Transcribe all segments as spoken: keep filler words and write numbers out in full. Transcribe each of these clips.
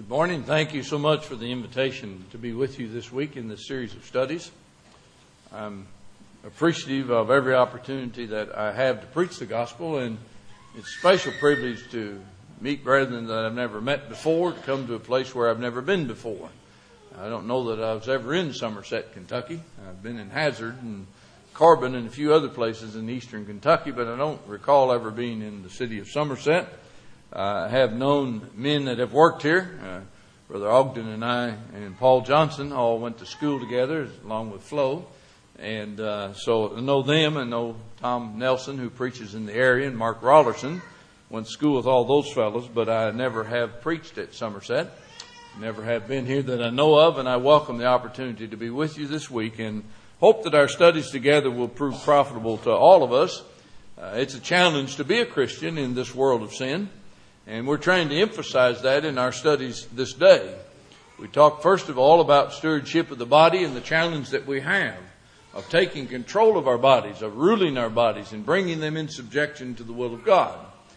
Good morning. Thank you so much for the invitation to be with you this week in this series of studies. I'm appreciative of every opportunity that I have to preach the gospel, and it's a special privilege to meet brethren that I've never met before, to come to a place where I've never been before. I don't know that I was ever in Somerset, Kentucky. I've been in Hazard and Corbin and a few other places in eastern Kentucky, but I don't recall ever being in the city of Somerset. Uh, I have known men that have worked here. Uh, Brother Ogden and I and Paul Johnson all went to school together along with Flo. And uh, so I know them. I know Tom Nelson, who preaches in the area, and Mark Rollerson. Went to school with all those fellows, but I never have preached at Somerset. Never have been here that I know of, and I welcome the opportunity to be with you this week and hope that our studies together will prove profitable to all of us. Uh, it's a challenge to be a Christian in this world of sin. And we're trying to emphasize that in our studies this day. We talk first of all about stewardship of the body and the challenge that we have of taking control of our bodies, of ruling our bodies and bringing them in subjection to the will of God.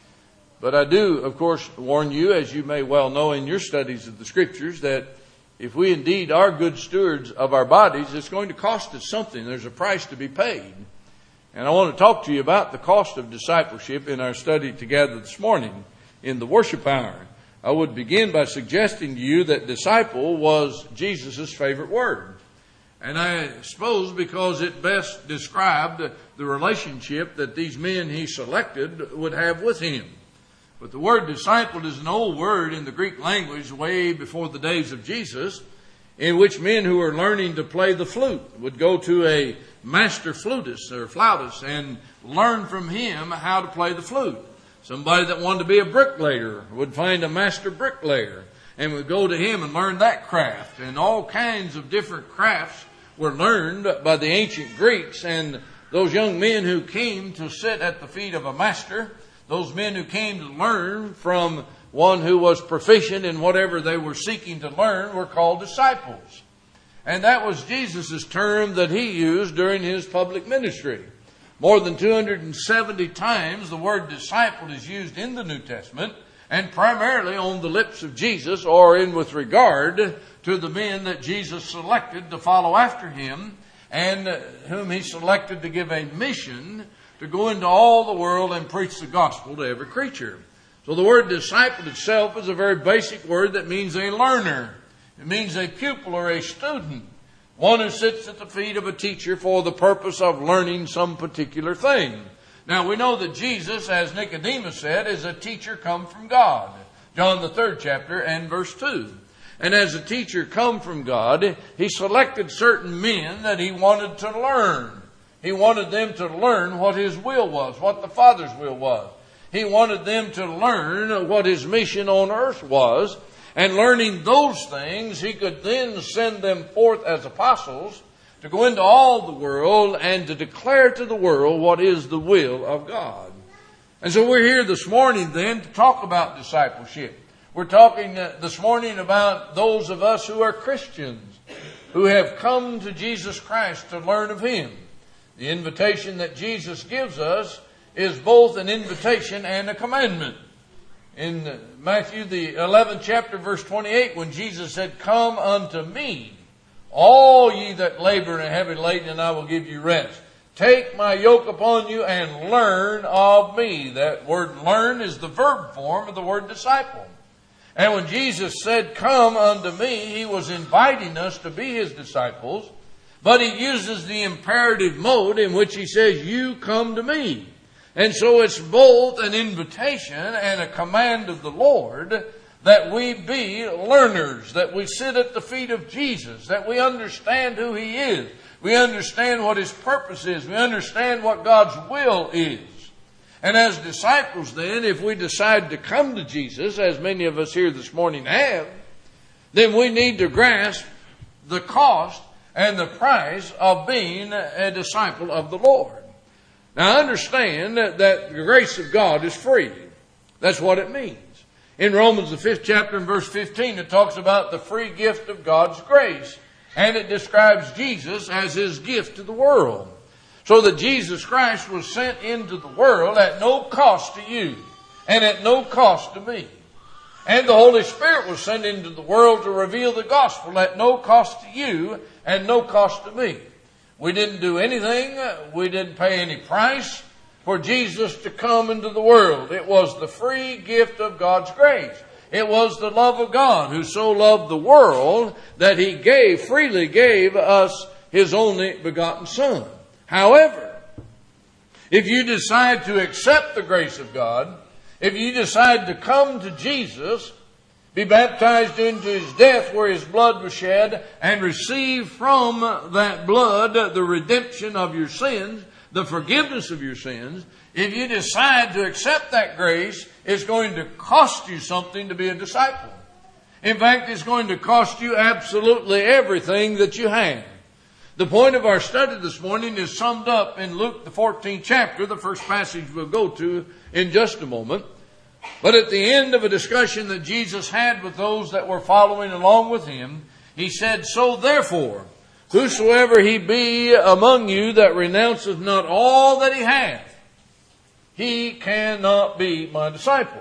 But I do, of course, warn you, as you may well know in your studies of the Scriptures, that if we indeed are good stewards of our bodies, it's going to cost us something. There's a price to be paid. And I want to talk to you about the cost of discipleship in our study together this morning. In the worship hour, I would begin by suggesting to you that disciple was Jesus' favorite word. And I suppose because it best described the relationship that these men he selected would have with him. But the word disciple is an old word in the Greek language way before the days of Jesus, in which men who were learning to play the flute would go to a master flutist or flautist and learn from him how to play the flute. Somebody that wanted to be a bricklayer would find a master bricklayer and would go to him and learn that craft. And all kinds of different crafts were learned by the ancient Greeks. And those young men who came to sit at the feet of a master, those men who came to learn from one who was proficient in whatever they were seeking to learn, were called disciples. And that was Jesus' term that he used during his public ministry. More than two hundred seventy times the word disciple is used in the New Testament, and primarily on the lips of Jesus, or in with regard to the men that Jesus selected to follow after him, and whom he selected to give a mission to go into all the world and preach the gospel to every creature. So the word disciple itself is a very basic word that means a learner. It means a pupil or a student. One who sits at the feet of a teacher for the purpose of learning some particular thing. Now we know that Jesus, as Nicodemus said, is a teacher come from God. John the third chapter and verse two. And as a teacher come from God, he selected certain men that he wanted to learn. He wanted them to learn what his will was, what the Father's will was. He wanted them to learn what his mission on earth was. And learning those things, he could then send them forth as apostles to go into all the world and to declare to the world what is the will of God. And so we're here this morning then to talk about discipleship. We're talking this morning about those of us who are Christians, who have come to Jesus Christ to learn of him. The invitation that Jesus gives us is both an invitation and a commandment. In Matthew, the eleventh chapter, verse twenty-eight, when Jesus said, "Come unto me, all ye that labor and are heavy laden, and I will give you rest. Take my yoke upon you and learn of me." That word learn is the verb form of the word disciple. And when Jesus said, "Come unto me," he was inviting us to be his disciples. But he uses the imperative mode in which he says, "You come to me." And so it's both an invitation and a command of the Lord that we be learners, that we sit at the feet of Jesus, that we understand who he is. We understand what his purpose is. We understand what God's will is. And as disciples then, if we decide to come to Jesus, as many of us here this morning have, then we need to grasp the cost and the price of being a disciple of the Lord. Now understand that the grace of God is free. That's what it means. In Romans the fifth chapter and verse fifteen, it talks about the free gift of God's grace. And it describes Jesus as his gift to the world. So that Jesus Christ was sent into the world at no cost to you and at no cost to me. And the Holy Spirit was sent into the world to reveal the gospel at no cost to you and no cost to me. We didn't do anything. We didn't pay any price for Jesus to come into the world. It was the free gift of God's grace. It was the love of God who so loved the world that He gave, freely gave us His only begotten Son. However, if you decide to accept the grace of God, if you decide to come to Jesus, be baptized into His death where His blood was shed, and receive from that blood the redemption of your sins, the forgiveness of your sins, if you decide to accept that grace, it's going to cost you something to be a disciple. In fact, it's going to cost you absolutely everything that you have. The point of our study this morning is summed up in Luke, the fourteenth chapter, the first passage we'll go to in just a moment. But at the end of a discussion that Jesus had with those that were following along with Him, He said, "So therefore, whosoever he be among you that renounceth not all that he hath, he cannot be my disciple."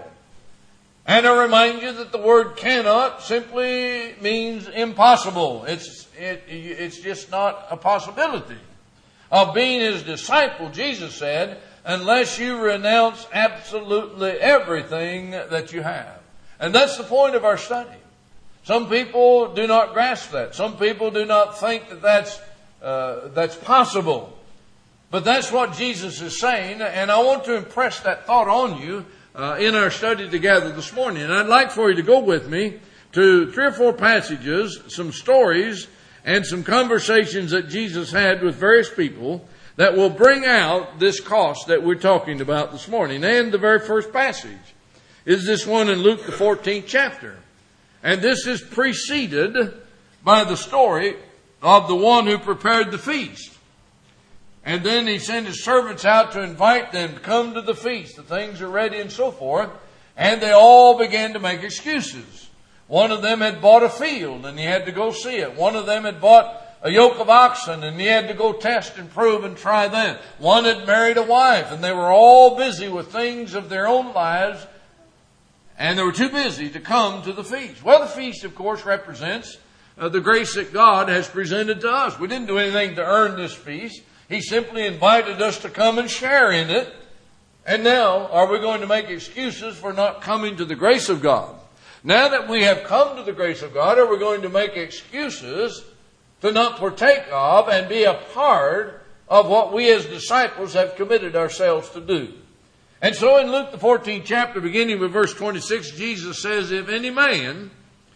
And I remind you that the word cannot simply means impossible. It's, it, it's just not a possibility of being His disciple. Jesus said, unless you renounce absolutely everything that you have. And that's the point of our study. Some people do not grasp that. Some people do not think that that's, uh, that's possible. But that's what Jesus is saying, and I want to impress that thought on you uh, in our study together this morning. And I'd like for you to go with me to three or four passages, some stories, and some conversations that Jesus had with various people that will bring out this cost that we're talking about this morning. And the very first passage is this one in Luke, the fourteenth chapter. And this is preceded by the story of the one who prepared the feast. And then he sent his servants out to invite them to come to the feast. The things are ready and so forth. And they all began to make excuses. One of them had bought a field and he had to go see it. One of them had bought a yoke of oxen and he had to go test and prove and try them. One had married a wife and they were all busy with things of their own lives. And they were too busy to come to the feast. Well, the feast, of course, represents uh, the grace that God has presented to us. We didn't do anything to earn this feast. He simply invited us to come and share in it. And now, are we going to make excuses for not coming to the grace of God? Now that we have come to the grace of God, are we going to make excuses to not partake of and be a part of what we as disciples have committed ourselves to do? And so in Luke the fourteenth chapter, beginning with verse twenty-six, Jesus says, "If any man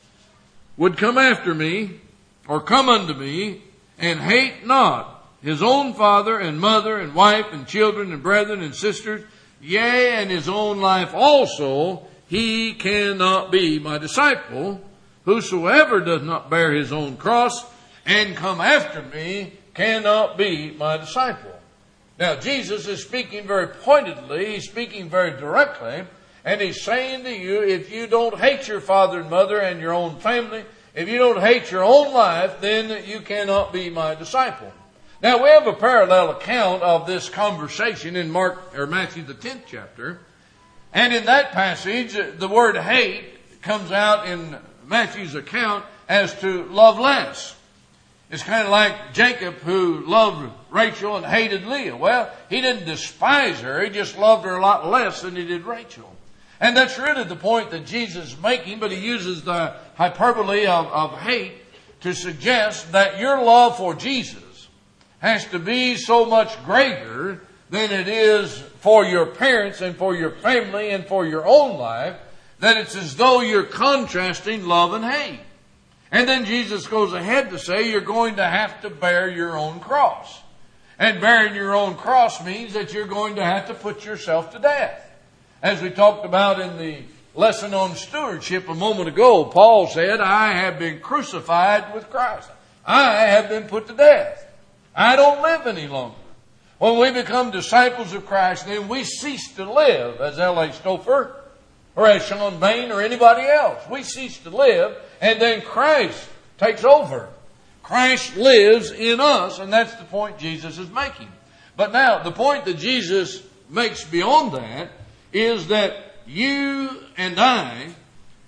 would come after me, or come unto me, and hate not his own father and mother and wife and children and brethren and sisters, yea, and his own life also, he cannot be my disciple. Whosoever does not bear his own cross and come after me cannot be my disciple." Now, Jesus is speaking very pointedly. He's speaking very directly. And He's saying to you, if you don't hate your father and mother and your own family, if you don't hate your own life, then you cannot be my disciple. Now, we have a parallel account of this conversation in Mark or Matthew the tenth chapter. And in that passage, the word hate comes out in Matthew's account as to love less. It's kind of like Jacob, who loved Rachel and hated Leah. Well, he didn't despise her. He just loved her a lot less than he did Rachel. And that's really the point that Jesus is making, but he uses the hyperbole of, of hate to suggest that your love for Jesus has to be so much greater than it is for your parents and for your family and for your own life, that it's as though you're contrasting love and hate. And then Jesus goes ahead to say you're going to have to bear your own cross. And bearing your own cross means that you're going to have to put yourself to death. As we talked about in the lesson on stewardship a moment ago, Paul said, "I have been crucified with Christ. I have been put to death. I don't live any longer." When we become disciples of Christ, then we cease to live as L A Stouffer or as Sean Bain or anybody else. We cease to live, and then Christ takes over. Christ lives in us, and that's the point Jesus is making. But now, the point that Jesus makes beyond that is that you and I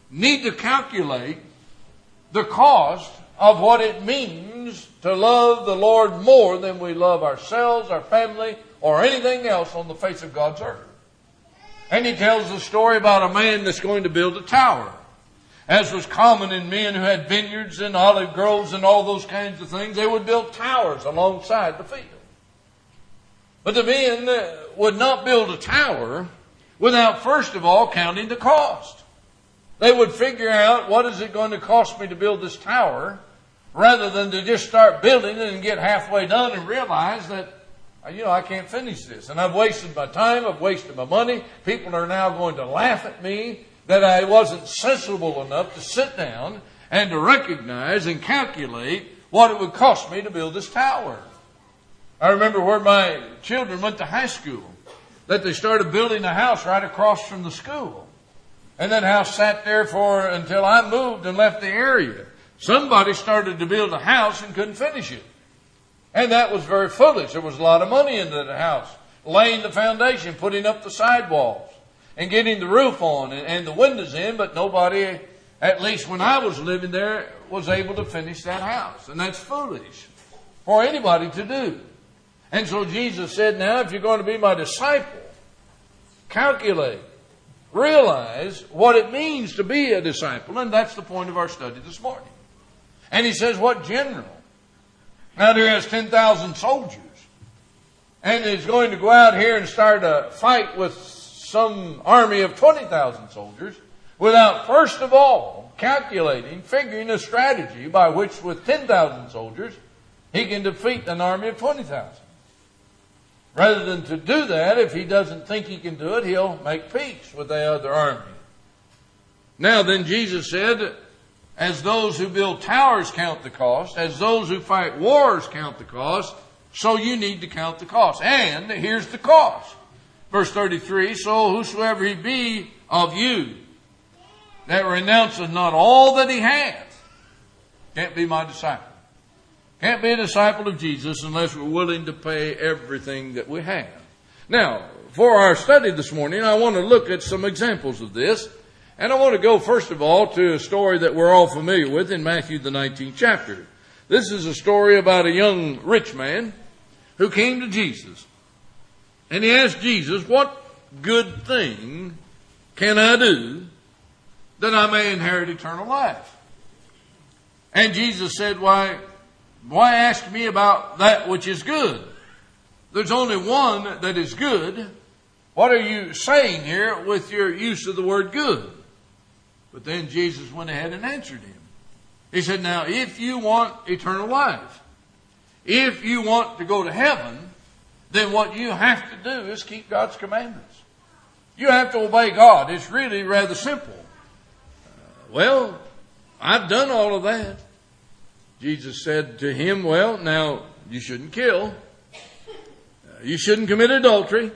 need to calculate the cost of what it means to love the Lord more than we love ourselves, our family, or anything else on the face of God's earth. And he tells the story about a man that's going to build a tower. As was common in men who had vineyards and olive groves and all those kinds of things, they would build towers alongside the field. But the men would not build a tower without first of all counting the cost. They would figure out, what is it going to cost me to build this tower, rather than to just start building it and get halfway done and realize that, you know, I can't finish this. And I've wasted my time, I've wasted my money. People are now going to laugh at me that I wasn't sensible enough to sit down and to recognize and calculate what it would cost me to build this tower. I remember where my children went to high school, that they started building a house right across from the school. And that house sat there for until I moved and left the area. Somebody started to build a house and couldn't finish it. And that was very foolish. There was a lot of money into the house. Laying the foundation, putting up the sidewalls, and getting the roof on and, and the windows in, but nobody, at least when I was living there, was able to finish that house. And that's foolish for anybody to do. And so Jesus said, now if you're going to be my disciple, calculate, realize what it means to be a disciple. And that's the point of our study this morning. And he says, what general? Now there has ten thousand soldiers. And is going to go out here and start a fight with some army of twenty thousand soldiers without first of all calculating, figuring a strategy by which with ten thousand soldiers he can defeat an army of twenty thousand. Rather than to do that, if he doesn't think he can do it, he'll make peace with the other army. Now then Jesus said, as those who build towers count the cost, as those who fight wars count the cost, so you need to count the cost. And here's the cost. Verse thirty-three, so whosoever he be of you that renounceth not all that he hath, can't be my disciple. Can't be a disciple of Jesus unless we're willing to pay everything that we have. Now, for our study this morning, I want to look at some examples of this. And I want to go, first of all, to a story that we're all familiar with in Matthew, the nineteenth chapter. This is a story about a young rich man who came to Jesus. And he asked Jesus, what good thing can I do that I may inherit eternal life? And Jesus said, why, why ask me about that which is good? There's only one that is good. What are you saying here with your use of the word good? But then Jesus went ahead and answered him. He said, now, if you want eternal life, if you want to go to heaven, then what you have to do is keep God's commandments. You have to obey God. It's really rather simple. Uh, well, I've done all of that. Jesus said to him, well, now, you shouldn't kill. Uh, you shouldn't commit adultery.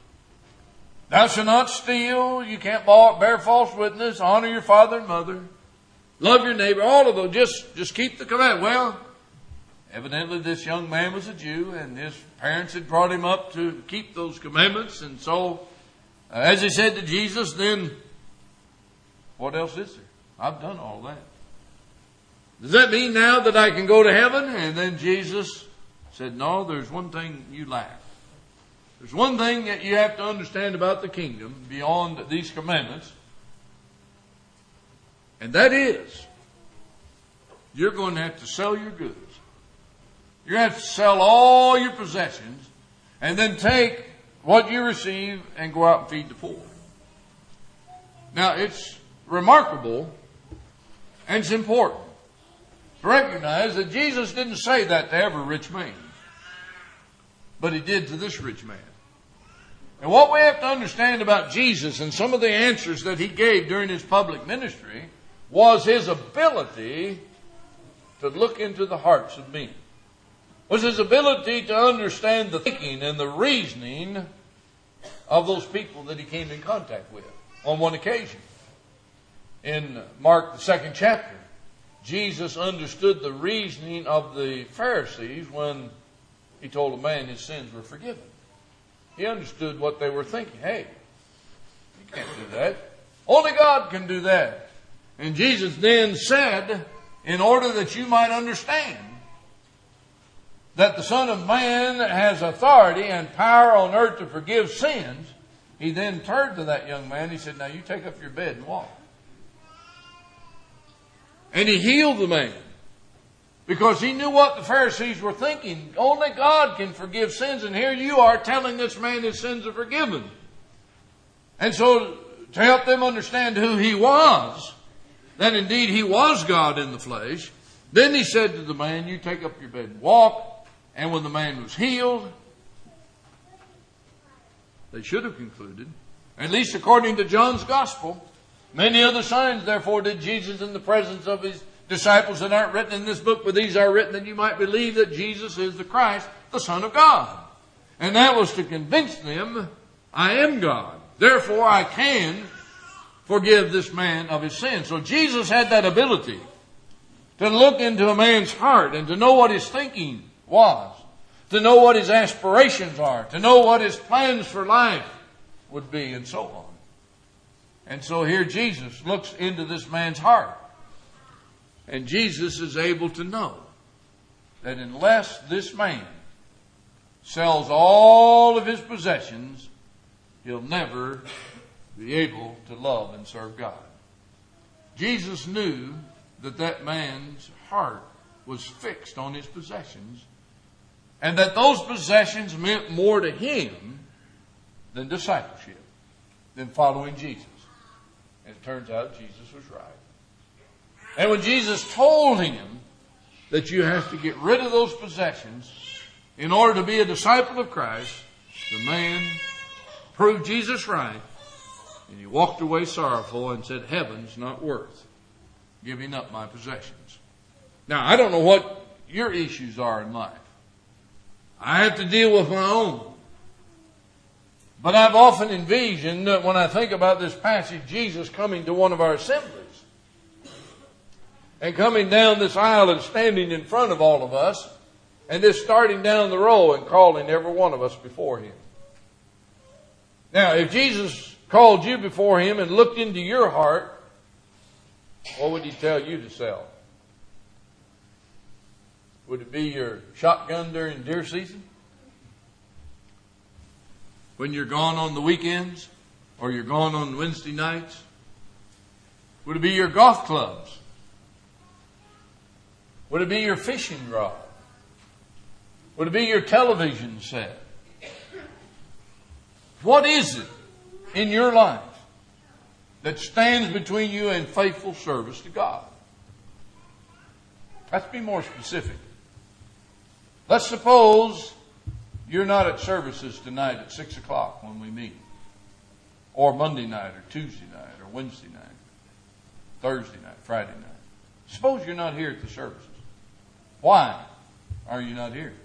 Thou shalt not steal. You can't bear false witness. Honor your father and mother. Love your neighbor. All of those. Just, just keep the command. Well, evidently this young man was a Jew, and his parents had brought him up to keep those commandments. And so, uh, as he said to Jesus, then, what else is there? I've done all that. Does that mean now that I can go to heaven? And then Jesus said, no, there's one thing you lack. There's one thing that you have to understand about the kingdom beyond these commandments. And that is, you're going to have to sell your goods. You're going to have to sell all your possessions and then take what you receive and go out and feed the poor. Now, it's remarkable and it's important to recognize that Jesus didn't say that to every rich man, but he did to this rich man. And what we have to understand about Jesus and some of the answers that he gave during his public ministry was his ability to look into the hearts of men. Was his ability to understand the thinking and the reasoning of those people that he came in contact with. On one occasion, in Mark the second chapter, Jesus understood the reasoning of the Pharisees when he told a man his sins were forgiven. He understood what they were thinking. Hey, you can't do that. Only God can do that. And Jesus then said, in order that you might understand that the Son of Man has authority and power on earth to forgive sins, he then turned to that young man. He said, now you take up your bed and walk. And he healed the man. Because he knew what the Pharisees were thinking. Only God can forgive sins. And here you are telling this man his sins are forgiven. And so to help them understand who he was, that indeed he was God in the flesh, then he said to the man, you take up your bed and walk. And when the man was healed, they should have concluded, at least according to John's Gospel, many other signs therefore did Jesus in the presence of his disciples that aren't written in this book, but these are written that you might believe that Jesus is the Christ, the Son of God. And that was to convince them, I am God. Therefore I can forgive this man of his sins. So Jesus had that ability to look into a man's heart and to know what his thinking was, to know what his aspirations are, to know what his plans for life would be, and so on. And so here Jesus looks into this man's heart. And Jesus is able to know that unless this man sells all of his possessions, he'll never be able to love and serve God. Jesus knew that that man's heart was fixed on his possessions, and that those possessions meant more to him than discipleship, than following Jesus. And it turns out Jesus was right. And when Jesus told him that you have to get rid of those possessions in order to be a disciple of Christ, the man proved Jesus right, and he walked away sorrowful and said, heaven's not worth giving up my possessions. Now, I don't know what your issues are in life. I have to deal with my own. But I've often envisioned that when I think about this passage, Jesus coming to one of our assemblies and coming down this aisle and standing in front of all of us and just starting down the row and calling every one of us before him. Now, if Jesus called you before him and looked into your heart, what would he tell you to sell? Would it be your shotgun during deer season? When you're gone on the weekends? Or you're gone on Wednesday nights? Would it be your golf clubs? Would it be your fishing rod? Would it be your television set? What is it in your life that stands between you and faithful service to God? Let's be more specific. Let's suppose you're not at services tonight at six o'clock when we meet. Or Monday night, or Tuesday night, or Wednesday night, Thursday night, Friday night. Suppose you're not here at the services. Why are you not here?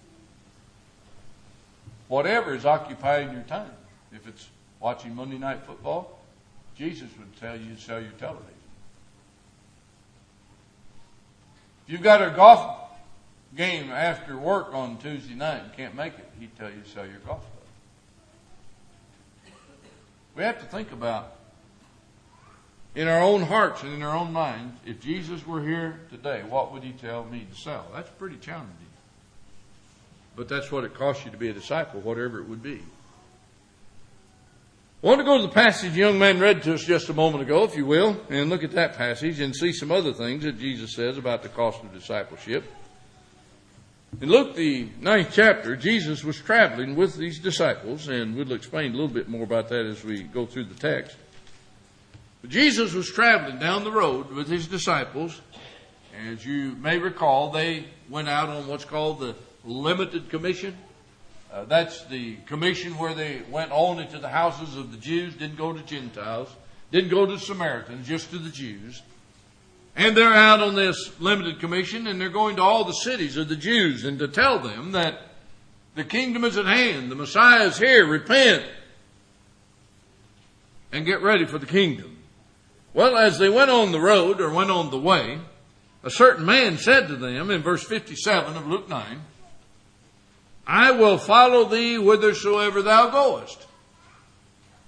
Whatever is occupying your time. If it's watching Monday night football, Jesus would tell you to sell your television. If you've got a golf game after work on Tuesday night and can't make it, he'd tell you to sell your golf club. We have to think about, in our own hearts and in our own minds, if Jesus were here today, what would he tell me to sell? That's pretty challenging. But that's what it costs you to be a disciple, whatever it would be. I want to go to the passage the young man read to us just a moment ago, if you will, and look at that passage and see some other things that Jesus says about the cost of discipleship. In Luke, the ninth chapter, Jesus was traveling with these disciples, and we'll explain a little bit more about that as we go through the text. But Jesus was traveling down the road with his disciples. As you may recall, they went out on what's called the Limited Commission. Uh, that's the commission where they went only to the houses of the Jews, didn't go to Gentiles, didn't go to Samaritans, just to the Jews. And they're out on this limited commission, and they're going to all the cities of the Jews and to tell them that the kingdom is at hand, the Messiah is here, repent, and get ready for the kingdom. Well, as they went on the road, or went on the way, a certain man said to them in verse fifty-seven of Luke nine, I will follow thee whithersoever thou goest.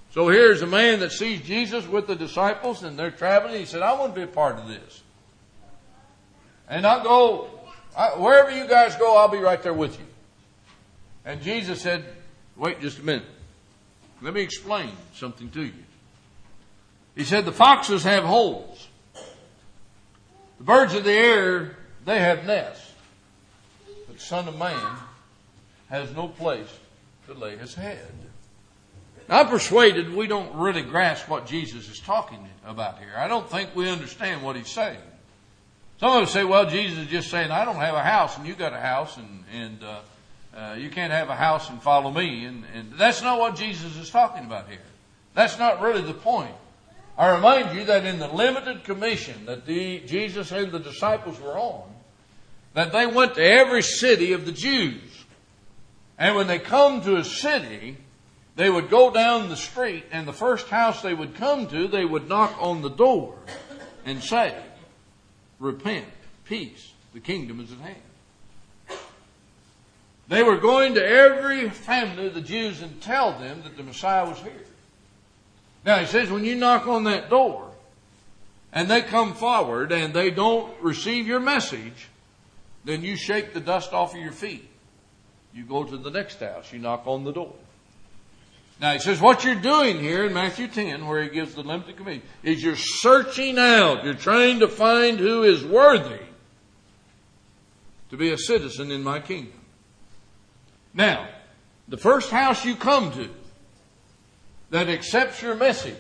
So here's a man that sees Jesus with the disciples, and they're traveling. He said, I want to be a part of this. And I'll go, I, wherever you guys go, I'll be right there with you. And Jesus said, wait just a minute. Let me explain something to you. He said, the foxes have holes. The birds of the air, they have nests. But the Son of Man has no place to lay his head. Now, I'm persuaded we don't really grasp what Jesus is talking about here. I don't think we understand what he's saying. Some of us say, well, Jesus is just saying, I don't have a house and you got a house, and, and uh, uh, you can't have a house and follow me. And, and that's not what Jesus is talking about here. That's not really the point. I remind you that in the limited commission that the, Jesus and the disciples were on, that they went to every city of the Jews. And when they come to a city, they would go down the street, and the first house they would come to, they would knock on the door and say, repent, peace, the kingdom is at hand. They were going to every family of the Jews and tell them that the Messiah was here. Now he says, when you knock on that door and they come forward and they don't receive your message, then you shake the dust off of your feet. You go to the next house, you knock on the door. Now he says, what you're doing here in Matthew ten, where he gives the limited commission, is you're searching out, you're trying to find who is worthy to be a citizen in my kingdom. Now, the first house you come to that accepts your message,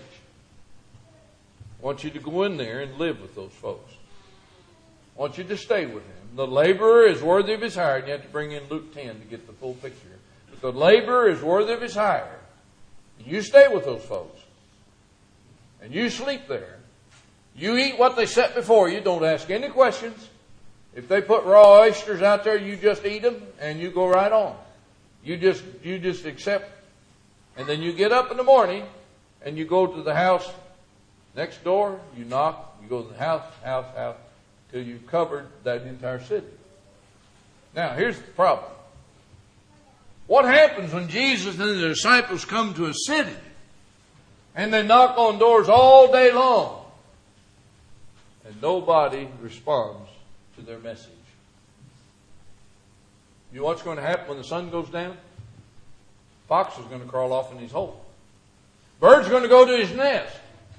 I want you to go in there and live with those folks. I want you to stay with them. The laborer is worthy of his hire. And you have to bring in Luke ten to get the full picture. But the laborer is worthy of his hire. You stay with those folks. And you sleep there. You eat what they set before you. Don't ask any questions. If they put raw oysters out there, you just eat them and you go right on. You just, you just accept. And then you get up in the morning and you go to the house next door. You knock. You go to the house, house, house, till you've covered that entire city. Now, here's the problem. What happens when Jesus and the disciples come to a city and they knock on doors all day long and nobody responds to their message? You know what's going to happen when the sun goes down? Fox is going to crawl off in his hole. Bird's going to go to his nest.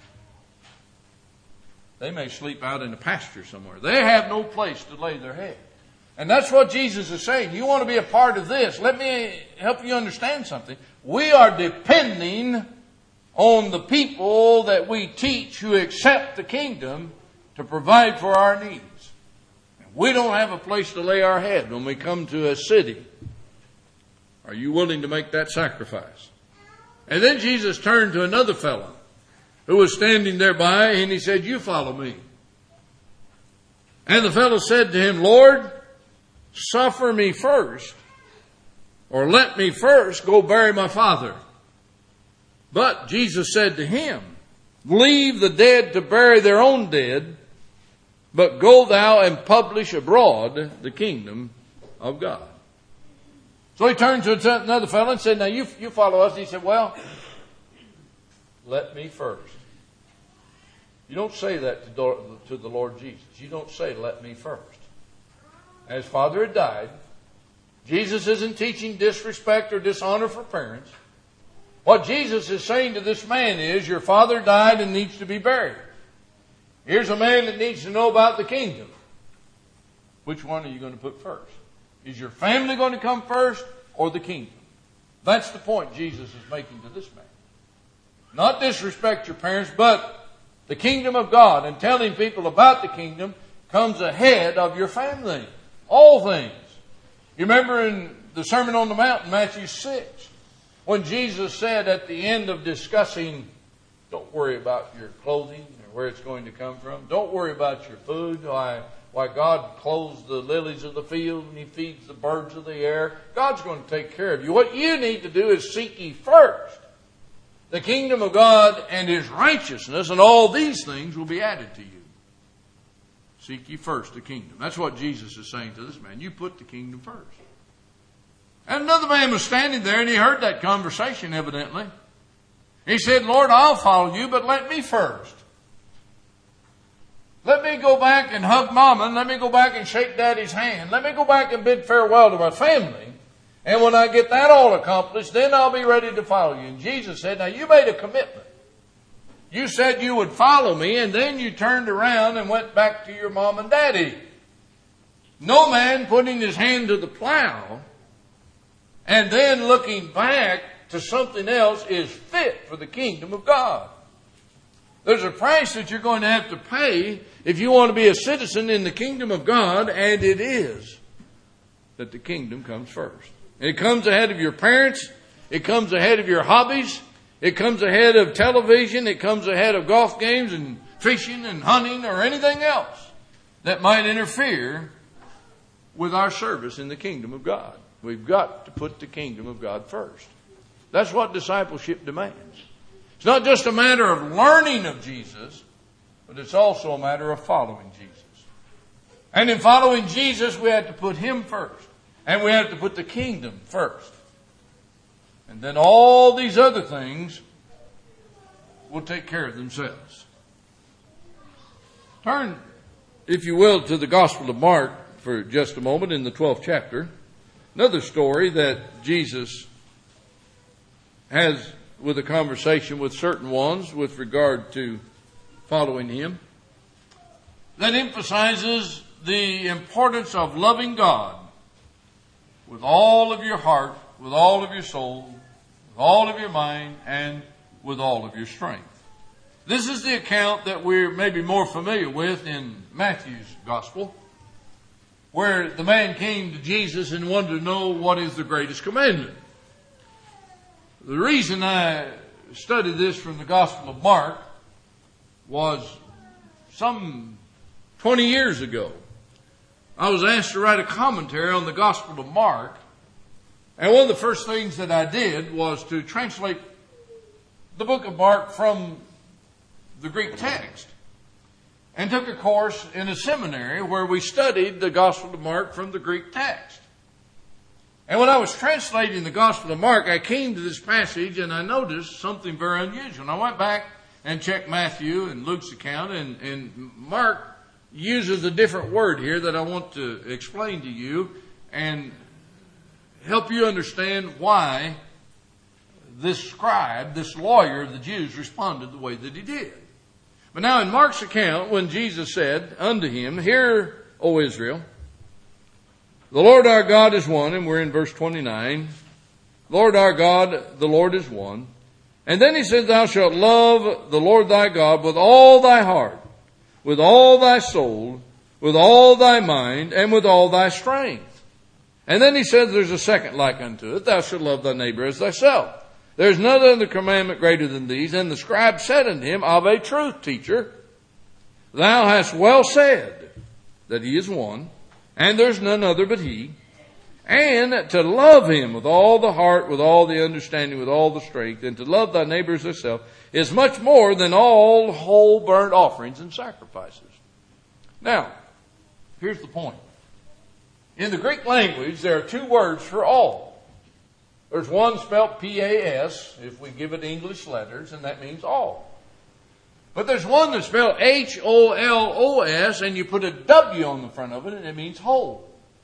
They may sleep out in a pasture somewhere. They have no place to lay their head. And that's what Jesus is saying. You want to be a part of this. Let me help you understand something. We are depending on the people that we teach who accept the kingdom to provide for our needs. We don't have a place to lay our head when we come to a city. Are you willing to make that sacrifice? And then Jesus turned to another fellow who was standing there by, and he said, you follow me. And the fellow said to him, Lord, suffer me first, or let me first go bury my father. But Jesus said to him, leave the dead to bury their own dead, but go thou and publish abroad the kingdom of God. So he turned to another fellow and said, now you, you follow us. And he said, well, let me first. You don't say that to, to the Lord Jesus. You don't say, let me first. His father had died. Jesus isn't teaching disrespect or dishonor for parents. What Jesus is saying to this man is, your father died and needs to be buried. Here's a man that needs to know about the kingdom. Which one are you going to put first? Is your family going to come first or the kingdom? That's the point Jesus is making to this man. Not disrespect your parents, but the kingdom of God and telling people about the kingdom comes ahead of your family. All things. You remember in the Sermon on the Mount in Matthew six, when Jesus said at the end of discussing, don't worry about your clothing or where it's going to come from. Don't worry about your food. Why, why God clothes the lilies of the field and He feeds the birds of the air. God's going to take care of you. What you need to do is seek ye first the kingdom of God and His righteousness, and all these things will be added to you. Seek ye first the kingdom. That's what Jesus is saying to this man. You put the kingdom first. And another man was standing there and he heard that conversation evidently. He said, Lord, I'll follow you, but let me first. Let me go back and hug Mama, and let me go back and shake Daddy's hand. Let me go back and bid farewell to my family. And when I get that all accomplished, then I'll be ready to follow you. And Jesus said, now you made a commitment. You said you would follow me, and then you turned around and went back to your mom and daddy. No man putting his hand to the plow and then looking back to something else is fit for the kingdom of God. There's a price that you're going to have to pay if you want to be a citizen in the kingdom of God, and it is that the kingdom comes first. It comes ahead of your parents. It comes ahead of your hobbies. It comes ahead of television. It comes ahead of golf games and fishing and hunting or anything else that might interfere with our service in the kingdom of God. We've got to put the kingdom of God first. That's what discipleship demands. It's not just a matter of learning of Jesus, but it's also a matter of following Jesus. And in following Jesus, we have to put Him first. And we have to put the kingdom first. And then all these other things will take care of themselves. Turn, if you will, to the Gospel of Mark for just a moment in the twelfth chapter. Another story that Jesus has with a conversation with certain ones with regard to following Him, that emphasizes the importance of loving God with all of your heart, with all of your soul, with all of your mind, and with all of your strength. This is the account that we're maybe more familiar with in Matthew's Gospel, where the man came to Jesus and wanted to know what is the greatest commandment. The reason I studied this from the Gospel of Mark was some twenty years ago. I was asked to write a commentary on the Gospel of Mark. And one of the first things that I did was to translate the book of Mark from the Greek text. And took a course in a seminary where we studied the Gospel of Mark from the Greek text. And when I was translating the Gospel of Mark, I came to this passage and I noticed something very unusual. And I went back and checked Matthew and Luke's account, and, and Mark uses a different word here that I want to explain to you and help you understand why this scribe, this lawyer of the Jews, responded the way that he did. But now in Mark's account, when Jesus said unto him, Hear, O Israel, the Lord our God is one, and we're in verse twenty-nine. Lord our God, the Lord is one. And then he said, Thou shalt love the Lord thy God with all thy heart, with all thy soul, with all thy mind, and with all thy strength. And then he said, there's a second like unto it, Thou shalt love thy neighbor as thyself. There's none other commandment greater than these. And the scribe said unto him, Of a truth, teacher, thou hast well said that he is one, and there's none other but he. And to love him with all the heart, with all the understanding, with all the strength, and to love thy neighbor as thyself, is much more than all whole burnt offerings and sacrifices. Now, here's the point. In the Greek language, there are two words for all. There's one spelled P A S, if we give it English letters, and that means all. But there's one that's spelled H O L O S, and you put a W on the front of it, and it means whole.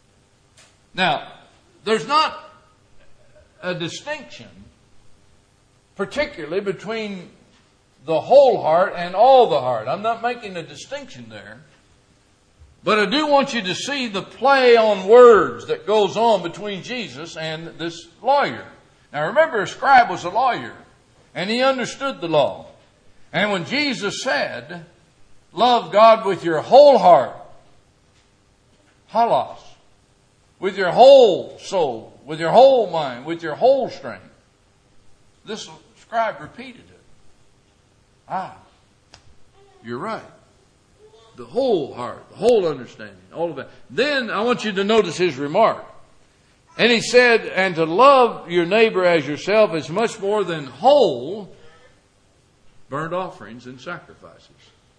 Now, there's not a distinction, particularly between the whole heart and all the heart. I'm not making a distinction there. But I do want you to see the play on words that goes on between Jesus and this lawyer. Now remember, a scribe was a lawyer, and he understood the law. And when Jesus said, love God with your whole heart, halos, with your whole soul, with your whole mind, with your whole strength, this scribe repeated it. Ah, you're right. The whole heart, the whole understanding, all of that. Then I want you to notice his remark. And he said, and to love your neighbor as yourself is much more than whole burnt offerings and sacrifices.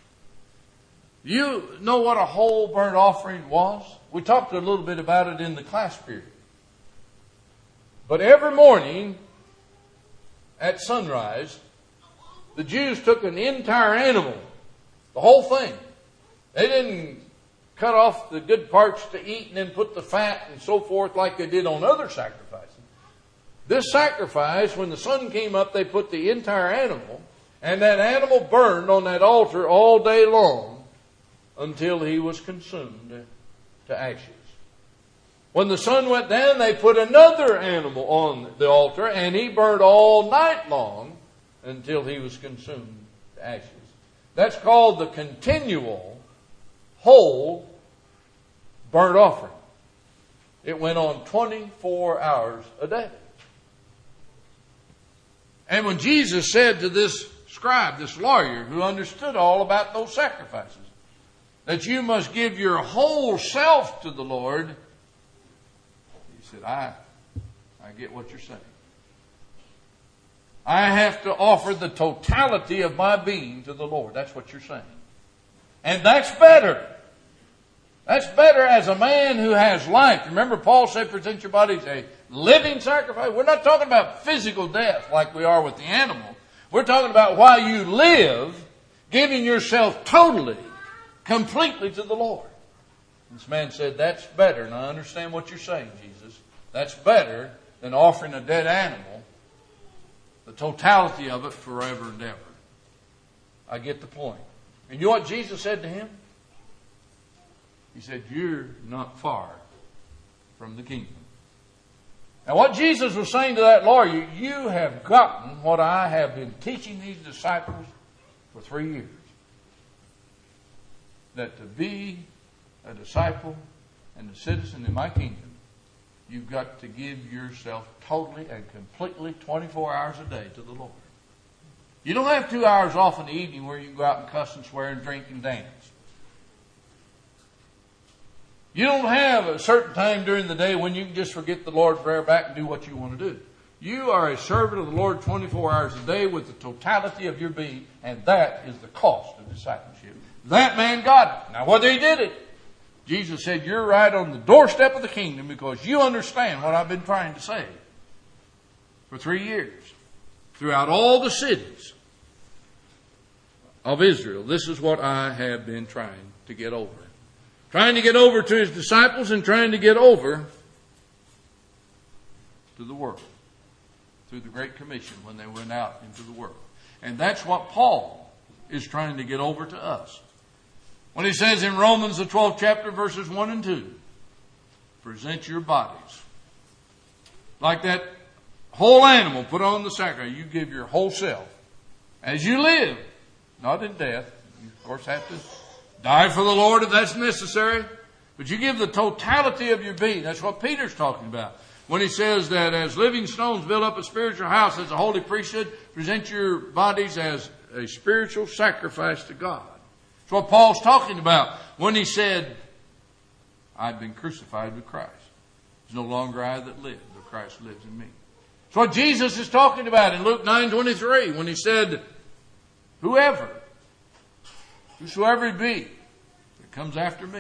You know what a whole burnt offering was? We talked a little bit about it in the class period. But every morning at sunrise, the Jews took an entire animal, the whole thing. They didn't cut off the good parts to eat and then put the fat and so forth like they did on other sacrifices. This sacrifice, when the sun came up, they put the entire animal, and that animal burned on that altar all day long until he was consumed to ashes. When the sun went down, they put another animal on the altar, and he burned all night long until he was consumed to ashes. That's called the continual whole burnt offering. It went on twenty-four hours a day. And when Jesus said to this scribe, this lawyer who understood all about those sacrifices, that you must give your whole self to the Lord, he said, I, I get what you're saying. I have to offer the totality of my being to the Lord. That's what you're saying. And that's better. That's better as a man who has life. Remember, Paul said, present your body as a living sacrifice. We're not talking about physical death like we are with the animal. We're talking about while you live, giving yourself totally, completely to the Lord. This man said, that's better. And I understand what you're saying, Jesus. That's better than offering a dead animal, the totality of it forever and ever. I get the point. And you know what Jesus said to him? He said, you're not far from the kingdom. Now what Jesus was saying to that lawyer, you have gotten what I have been teaching these disciples for three years. That to be a disciple and a citizen in my kingdom, you've got to give yourself totally and completely twenty-four hours a day to the Lord. You don't have two hours off in the evening where you can go out and cuss and swear and drink and dance. You don't have a certain time during the day when you can just forget the Lord, prayer back, and do what you want to do. You are a servant of the Lord twenty-four hours a day with the totality of your being, and that is the cost of discipleship. That man got it. Now, whether he did it, Jesus said, you're right on the doorstep of the kingdom because you understand what I've been trying to say for three years. Throughout all the cities of Israel, this is what I have been trying to get over. Trying to get over to his disciples and trying to get over to the world through the Great Commission when they went out into the world. And that's what Paul is trying to get over to us. When he says in Romans, the twelfth chapter, verses one and two, present your bodies. Like that whole animal put on the sacrifice. You give your whole self. As you live, not in death. You, of course, have to die for the Lord if that's necessary. But you give the totality of your being. That's what Peter's talking about. When he says that as living stones build up a spiritual house, as a holy priesthood, present your bodies as a spiritual sacrifice to God. That's what Paul's talking about when he said, I've been crucified with Christ. It's no longer I that live, but Christ lives in me. That's what Jesus is talking about in Luke nine twenty-three when he said, whoever, whosoever it be that comes after me,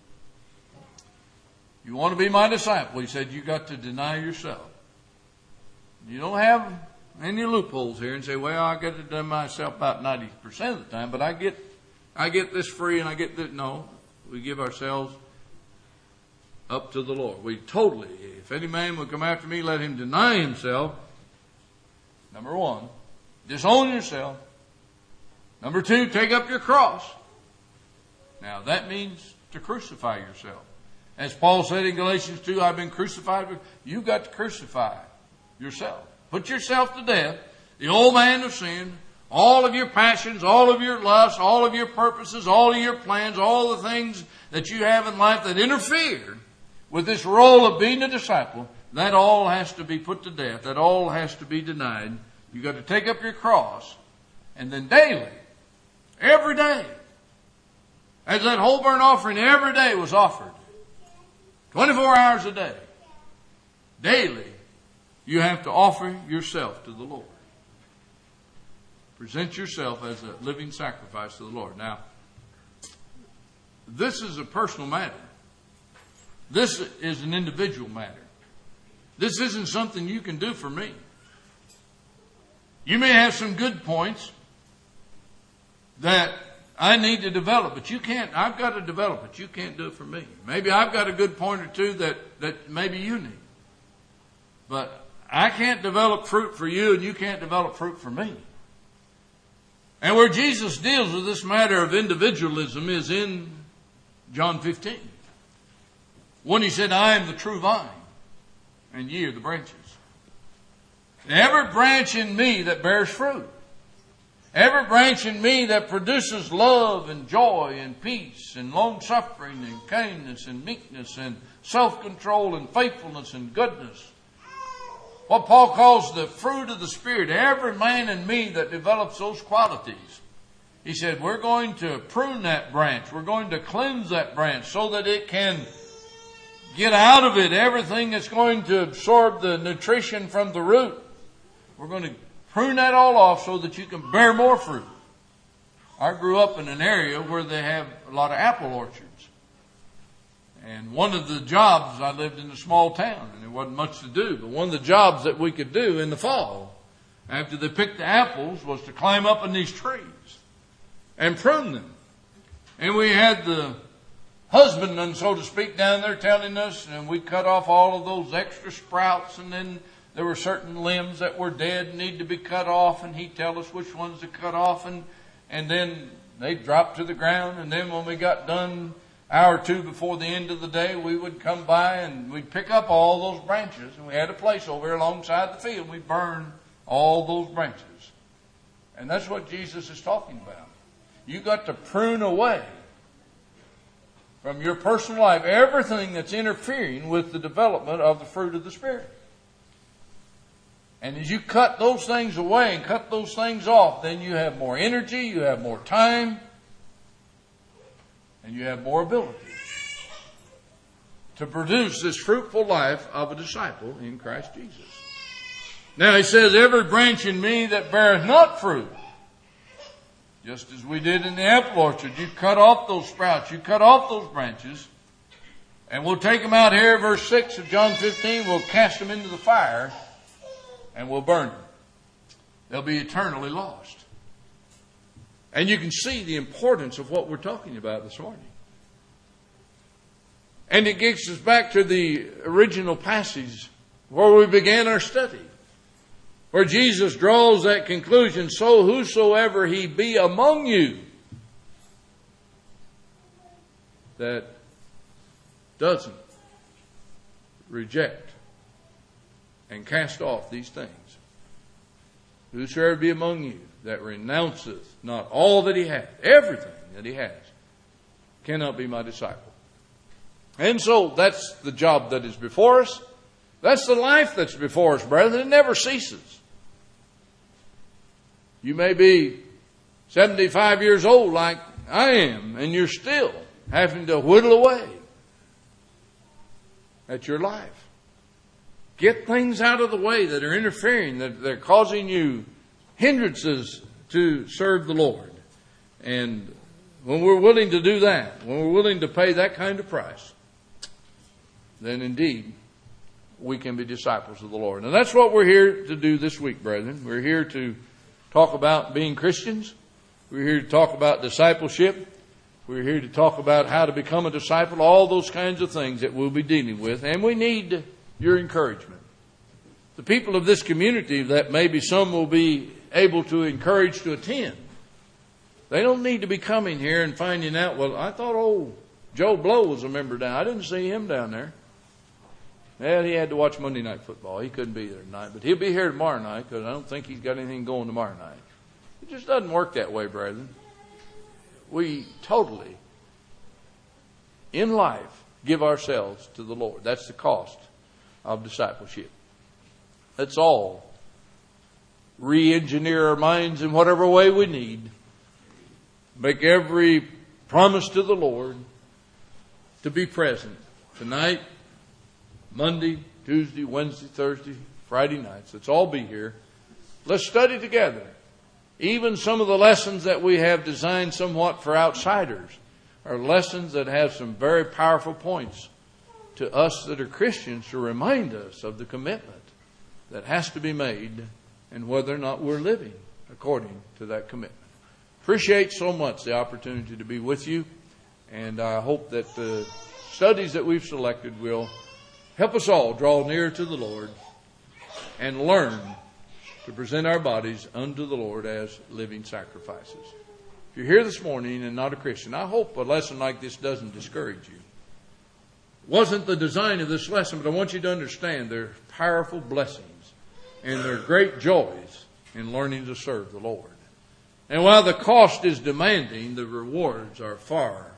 you want to be my disciple, he said, you got to deny yourself. You don't have any loopholes here and say, well, I got to deny myself about ninety percent of the time, but I get, I get this free and I get this. No, we give ourselves up to the Lord. We totally, if any man will come after me, let him deny himself. Number one, disown yourself. Number two, take up your cross. Now that means to crucify yourself. As Paul said in Galatians two, I've been crucified with, you've got to crucify yourself. Put yourself to death. The old man of sin, all of your passions, all of your lusts, all of your purposes, all of your plans, all the things that you have in life that interfere with this role of being a disciple, that all has to be put to death. That all has to be denied. You've got to take up your cross. And then daily, every day, as that whole burnt offering every day was offered, twenty-four hours a day, daily, you have to offer yourself to the Lord. Present yourself as a living sacrifice to the Lord. Now, this is a personal matter. This is an individual matter. This isn't something you can do for me. You may have some good points that I need to develop, but you can't. I've got to develop it. You can't do it for me. Maybe I've got a good point or two that, that maybe you need. But I can't develop fruit for you, and you can't develop fruit for me. And where Jesus deals with this matter of individualism is in John fifteen. When he said, I am the true vine, and ye are the branches. And every branch in me that bears fruit, every branch in me that produces love and joy and peace and long-suffering and kindness and meekness and self-control and faithfulness and goodness. What Paul calls the fruit of the Spirit. Every man in me that develops those qualities. He said, we're going to prune that branch. We're going to cleanse that branch so that it can get out of it everything that's going to absorb the nutrition from the root. We're going to prune that all off so that you can bear more fruit. I grew up in an area where they have a lot of apple orchards. And one of the jobs, I lived in a small town and there wasn't much to do, but one of the jobs that we could do in the fall, after they picked the apples, was to climb up in these trees and prune them. And we had the husbandman, so to speak, down there telling us, and we cut off all of those extra sprouts, and then there were certain limbs that were dead and need to be cut off, and he'd tell us which ones to cut off, and, and then they'd drop to the ground, and then when we got done, hour or two before the end of the day, we would come by and we'd pick up all those branches, and we had a place over here alongside the field. We'd burn all those branches. And that's what Jesus is talking about. You got to prune away from your personal life everything that's interfering with the development of the fruit of the Spirit. And as you cut those things away and cut those things off, then you have more energy, you have more time, and you have more ability to produce this fruitful life of a disciple in Christ Jesus. Now he says, every branch in me that beareth not fruit, just as we did in the apple orchard, you cut off those sprouts, you cut off those branches, and we'll take them out here, verse six of John fifteen, we'll cast them into the fire, and we'll burn them. They'll be eternally lost. And you can see the importance of what we're talking about this morning. And it gets us back to the original passage where we began our study, where Jesus draws that conclusion, so whosoever he be among you that doesn't reject and cast off these things, whosoever be among you that renounceth not all that he hath, everything that he has, cannot be my disciple. And so that's the job that is before us. That's the life that's before us, brethren. It never ceases. You may be seventy-five years old like I am, and you're still having to whittle away at your life. Get things out of the way that are interfering, that they're causing you hindrances to serve the Lord. And when we're willing to do that, when we're willing to pay that kind of price, then indeed we can be disciples of the Lord. And that's what we're here to do this week, brethren. We're here to talk about being Christians. We're here to talk about discipleship. We're here to talk about how to become a disciple, all those kinds of things that we'll be dealing with. And we need your encouragement. The people of this community that maybe some will be able to encourage to attend, they don't need to be coming here and finding out, well, I thought old Joe Blow was a member down. I didn't see him down there. Well, he had to watch Monday Night Football. He couldn't be there tonight, but he'll be here tomorrow night because I don't think he's got anything going tomorrow night. It just doesn't work that way, brethren. We totally, in life, give ourselves to the Lord. That's the cost of discipleship. Let's all re-engineer our minds in whatever way we need. Make every promise to the Lord to be present tonight, Monday, Tuesday, Wednesday, Thursday, Friday nights. Let's all be here. Let's study together. Even some of the lessons that we have designed somewhat for outsiders are lessons that have some very powerful points to us that are Christians to remind us of the commitment that has to be made and whether or not we're living according to that commitment. appreciate so much the opportunity to be with you, and I hope that the studies that we've selected will help us all draw near to the Lord and learn to present our bodies unto the Lord as living sacrifices. If you're here this morning and not a Christian, I hope a lesson like this doesn't discourage you. It wasn't the design of this lesson, but I want you to understand there are powerful blessings and there are great joys in learning to serve the Lord. And while the cost is demanding, the rewards are far